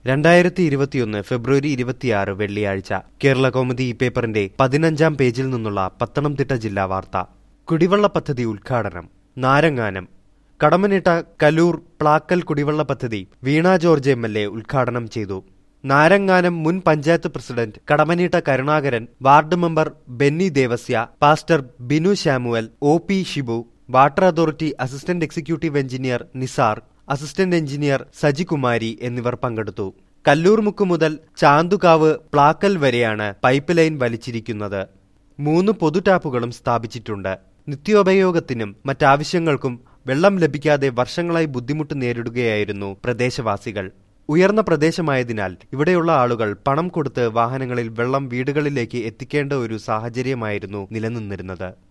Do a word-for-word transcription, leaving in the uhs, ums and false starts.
രണ്ടായിരത്തി ഇരുപത്തിയൊന്ന് ഫെബ്രുവരി ഇരുപത്തിയാറ് വെള്ളിയാഴ്ച കേരള കൗമുദി ഈ പേപ്പറിന്റെ പതിനഞ്ചാം പേജിൽ നിന്നുള്ള പത്തനംതിട്ട ജില്ലാ വാർത്ത. കുടിവെള്ള പദ്ധതി ഉദ്ഘാടനം. നാരങ്ങാനം. കടമനിട്ട കലൂർ പ്ലാക്കൽ കുടിവെള്ള പദ്ധതി Veena George M L A ഉദ്ഘാടനം ചെയ്തു. നാരങ്ങാനം മുൻ panchayat president Kadammanitta Karunakaran, ward member Benny Devasia, pastor Binu Samuel, O P Shibu, water authority assistant executive engineer Nisar, assistant engineer Sajikumari എന്നിവർ പങ്കെടുത്തു. കല്ലൂർമുക്ക് മുതൽ ചാന്തുകാവ് പ്ലാക്കൽ വരെയാണ് പൈപ്പ് ലൈൻ വലിച്ചിരിക്കുന്നത്. മൂന്ന് പൊതു ടാപ്പുകളും സ്ഥാപിച്ചിട്ടുണ്ട്. നിത്യോപയോഗത്തിനും മറ്റാവശ്യങ്ങൾക്കും വെള്ളം ലഭിക്കാതെ വർഷങ്ങളായി ബുദ്ധിമുട്ട് നേരിടുകയായിരുന്നു പ്രദേശവാസികൾ. ഉയർന്ന പ്രദേശമായതിനാൽ ഇവിടെയുള്ള ആളുകൾ പണം കൊടുത്ത് വാഹനങ്ങളിൽ വെള്ളം വീടുകളിലേക്ക് എത്തിക്കേണ്ട ഒരു സാഹചര്യമായിരുന്നു നിലനിന്നിരുന്നത്.